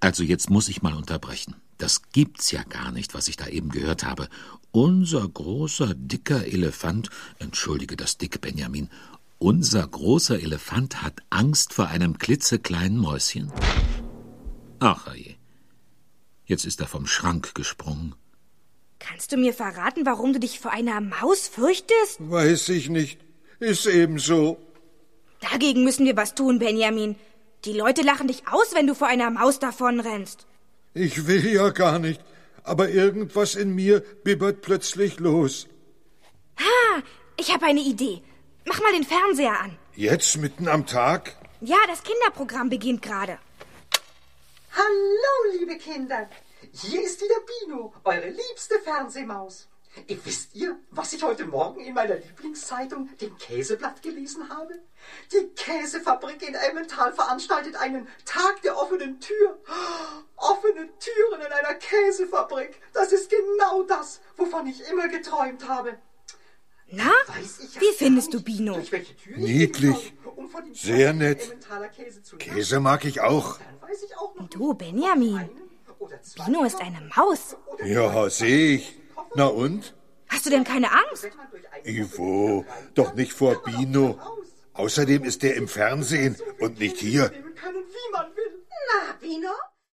Also jetzt muss ich mal unterbrechen. Das gibt's ja gar nicht, was ich da eben gehört habe. Unser großer, dicker Elefant, entschuldige das Dick, Benjamin, unser großer Elefant hat Angst vor einem klitzekleinen Mäuschen. Ach je, jetzt ist er vom Schrank gesprungen. Kannst du mir verraten, warum du dich vor einer Maus fürchtest? Weiß ich nicht. Ist eben so. Dagegen müssen wir was tun, Benjamin. Die Leute lachen dich aus, wenn du vor einer Maus davonrennst. Ich will ja gar nicht, aber irgendwas in mir bibbert plötzlich los. Ich habe eine Idee. Mach mal den Fernseher an. Jetzt mitten am Tag? Ja, das Kinderprogramm beginnt gerade. Hallo, liebe Kinder. Hier ist wieder Bino, eure liebste Fernsehmaus. Wisst ihr, was ich heute Morgen in meiner Lieblingszeitung, dem Käseblatt, gelesen habe? Die Käsefabrik in Emmental veranstaltet einen Tag der offenen Tür. Offene Türen in einer Käsefabrik. Das ist genau das, wovon ich immer geträumt habe. Na, wie findest du Bino? Niedlich. Sehr nett. Käse mag ich auch. Und du, Benjamin? Bino ist eine Maus. Ja, sehe ich. Na und? Hast du denn keine Angst? Ivo, doch nicht vor Bino. Außerdem ist er im Fernsehen und nicht hier. Na, Bino?